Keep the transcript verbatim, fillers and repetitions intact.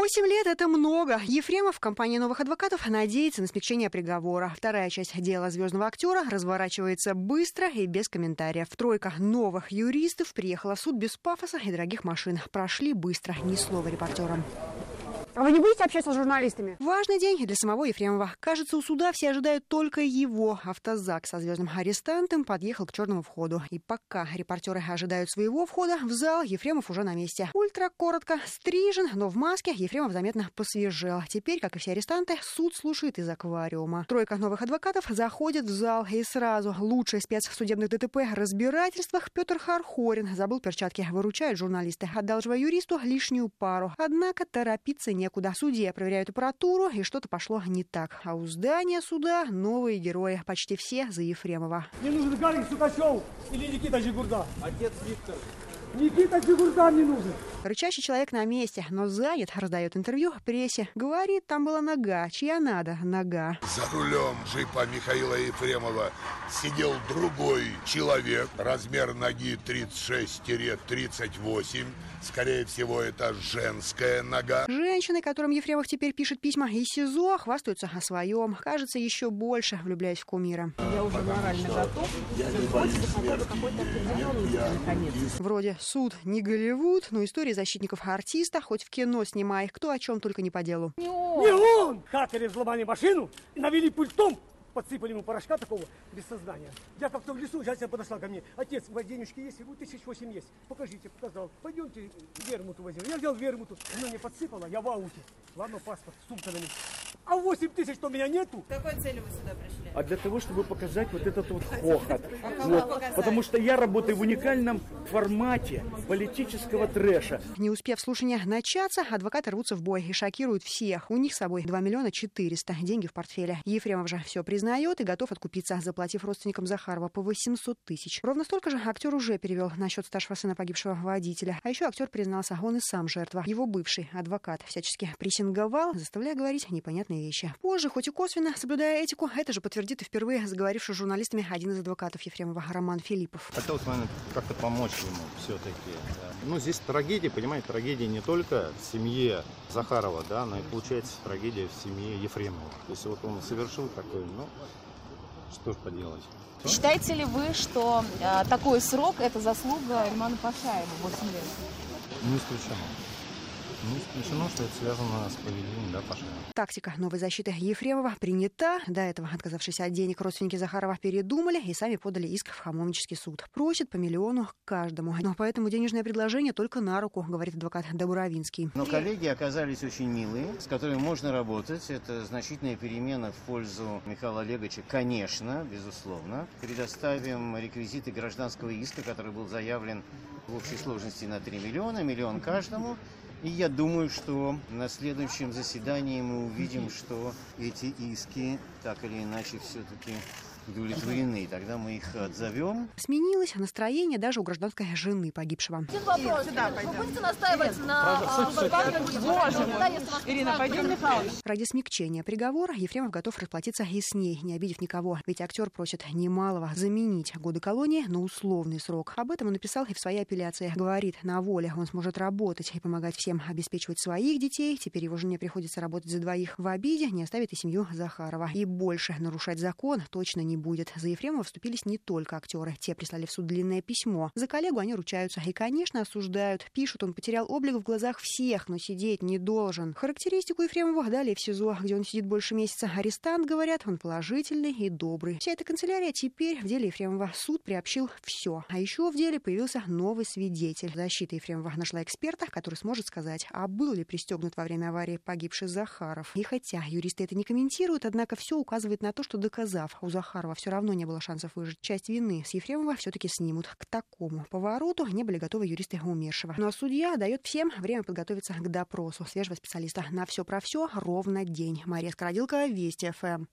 Восемь лет – это много. Ефремов, компания новых адвокатов, надеется на смягчение приговора. Вторая часть дела звездного актера разворачивается быстро и без комментариев. Тройка новых юристов приехала в суд без пафоса и дорогих машин. Прошли быстро, ни слова репортерам. А вы не будете общаться с журналистами? Важный день и для самого Ефремова. Кажется, у суда все ожидают только его. Автозак со звездным арестантом подъехал к черному входу. И пока репортеры ожидают своего входа в зал, Ефремов уже на месте. Ультра коротко стрижен, но в маске Ефремов заметно посвежел. Теперь, как и все арестанты, суд слушает из аквариума. Тройка новых адвокатов заходит в зал. И сразу лучший спец в судебных ДТП разбирательствах Петр Хархорин забыл перчатки. Выручает журналисты. Одалживая юристу лишнюю пару. Однако торопиться не Некуда. Судья проверяют аппаратуру, и что-то пошло не так. А у здания суда новые герои. Почти все за Ефремова. Мне нужен Гарик Сукачев или Никита Жигурда. Отец Виктор. Никита Жигурда мне нужен. Рычащий человек на месте, но занят, раздает интервью прессе. Говорит, там была нога. Чья надо? Нога. За рулем джипа Михаила Ефремова сидел другой человек. Размер ноги тридцать шесть - тридцать восемь. Скорее всего, это женская нога. Женщины, которым Ефремов теперь пишет письма из СИЗО, хвастаются о своем. Кажется, еще больше влюбляясь в кумира. Я уже морально готов. Хочется хотя бы какой-то определенности, наконец. Вроде суд не Голливуд, но истории защитников артиста хоть в кино снимай, кто о чем только не по делу. Не он! Не он! Хакеры взломали машину и навели пультом. Подсыпали ему порошка такого без сознания. Я как-то в лесу, Жася подошла ко мне. Отец, у вас денежки есть? Вот тысяч восемь есть. Покажите, показал. Пойдемте вермуту возьмем. Я взял вермуту. Она мне подсыпала, я в ауте. Ладно, паспорт, сумка на них. А восемь тысяч, что у меня нету. С какой целью вы сюда пришли? А для того, чтобы показать вот этот вот хохот. Вот. Потому что я работаю в уникальном формате политического трэша. Не успев слушания начаться, адвокаты рвутся в бой и шокируют всех. У них с собой два миллиона четыреста. Деньги в портфеле. Ефремов же все признает и готов откупиться, заплатив родственникам Захарова по восемьсот тысяч. Ровно столько же актер уже перевел на счет старшего сына погибшего водителя. А еще актер признался, он и сам жертва. Его бывший адвокат всячески прессинговал, заставляя говорить непонятные вещи. Позже, хоть и косвенно, соблюдая этику, это же подтвердит и впервые заговоривший с журналистами один из адвокатов Ефремова, Роман Филиппов. Хотелось, наверное, как-то помочь ему все-таки. Ну, здесь трагедия, понимаете, трагедия не только в семье Захарова, да, но и получается трагедия в семье Ефремова. То есть вот он совершил такой, ну, что ж поделать. Считаете ли вы, что э, такой срок – это заслуга Римана Пашаева, восемь лет? Не исключено. Не исключено, что это связано с поведением, да, Пашаева. Тактика новой защиты Ефремова принята. До этого, отказавшись от денег, родственники Захарова передумали и сами подали иск в Хамовнический суд. Просят по миллиону каждому. Но поэтому денежное предложение только на руку, говорит адвокат Добровинский. Но коллеги оказались очень милые, с которыми можно работать. Это значительная перемена в пользу Михаила Олеговича, конечно, безусловно. Предоставим реквизиты гражданского иска, который был заявлен в общей сложности на три миллиона, миллион каждому. И я думаю, что на следующем заседании мы увидим, что эти иски так или иначе все-таки удовлетворены. Тогда мы их отзовем. Сменилось настроение даже у гражданской жены погибшего. Один вопрос. Вы будете настаивать на... Ирина, пойдем, Михаил. Ради смягчения приговора Ефремов готов расплатиться и с ней, не обидев никого. Ведь актер просит немалого заменить годы колонии на условный срок. Об этом он написал и в своей апелляции. Говорит, на воле он сможет работать и помогать всем обеспечивать своих детей. Теперь его жене приходится работать за двоих. В обиде не оставит и семью Захарова. И больше нарушать закон точно не будет. За Ефремова вступились не только актеры. Те прислали в суд длинное письмо. За коллегу они ручаются и, конечно, осуждают. Пишут, он потерял облик в глазах всех, но сидеть не должен. Характеристику Ефремова дали в СИЗО, где он сидит больше месяца. Арестант, говорят, он положительный и добрый. Вся эта канцелярия теперь в деле Ефремова. Суд приобщил все. А еще в деле появился новый свидетель. Защита Ефремова нашла эксперта, который сможет сказать, а был ли пристегнут во время аварии погибший Захаров. И хотя юристы это не комментируют, однако все указывает на то, что, доказав у Захарова все равно не было шансов выжить, часть вины с Ефремова все-таки снимут. К такому повороту не были готовы юристы умершего. Но судья дает всем время подготовиться к допросу свежего специалиста. На все про все ровно день. Мария Скородилкова, Вести ФМ.